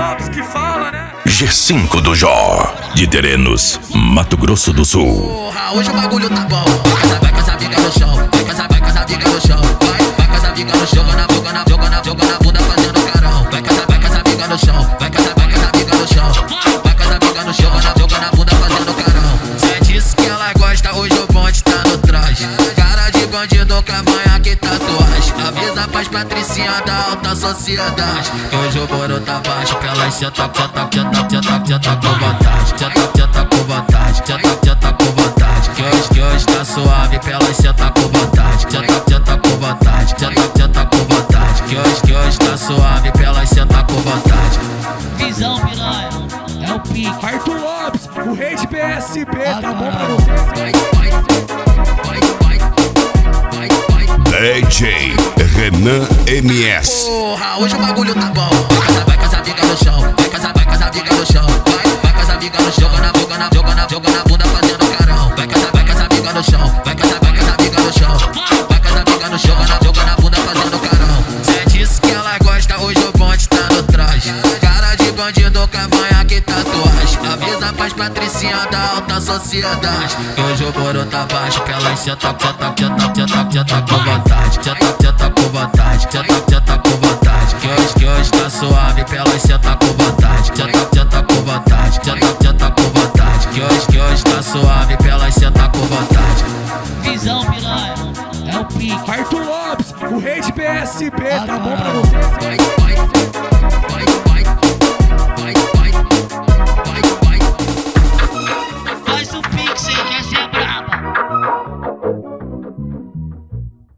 Lopes que fala, né? G5 do Jó, de Terenos, Mato Grosso do Sul. Porra, hoje o bagulho tá bom. Vai com essa bica no chão. Vai com essa bica no chão. Vai com essa bica no chão. Joga na bunda fazendo carão. Vai com essa bica no chão. Vai com essa bica no chão. Vai com essa bica no chão. Joga na bunda fazendo carão. Cê disse que ela gosta, hoje o bonde tá no traje. Cara de bandido, cavanhaque, tatuagem. Avisa pras patricinha da alta sociedade que hoje o boro tá baixo. Que elas cê tá com vontade. Cê tá com vontade. Cê tá com vontade. Que hoje tá suave, que elas cê tá com vontade. Cê tá com vontade. Cê tá com vontade. Que hoje tá suave, que elas cê tá com vontade. Visão, piranha, é o pique. Arthur Lopes, o rei de PSB, tá bom pra você? DJ Renan MS. Porra, hoje o bagulho tá bom. Vai com essa bica no chão. Vai com essa bica no chão. Vai com essa bica no chão. Joga na bunda fazendo carão. Vai com essa bica no chão. Vai com essa bica no chão. Vai com essa bica no chão. Joga na bunda fazendo carão. Cê disse que ela gosta, hoje o bonde tá no traje. Cara de bandido, cavanhaque, tatuagem. Avisa pras patricinha da alta sociedade que hoje o boro tá baixo. Que elas cê tá com vontade. Cê tá com vontade. Cê tá com vontade. Que hoje tá suave, que elas cê tá com vontade. Cê tá com vontade. Cê tá com vontade. Que hoje tá suave, que elas cê tá com vontade. Visão, piranha, é o pique. Arthur Lopes, o rei de PSB, tá bom pra você?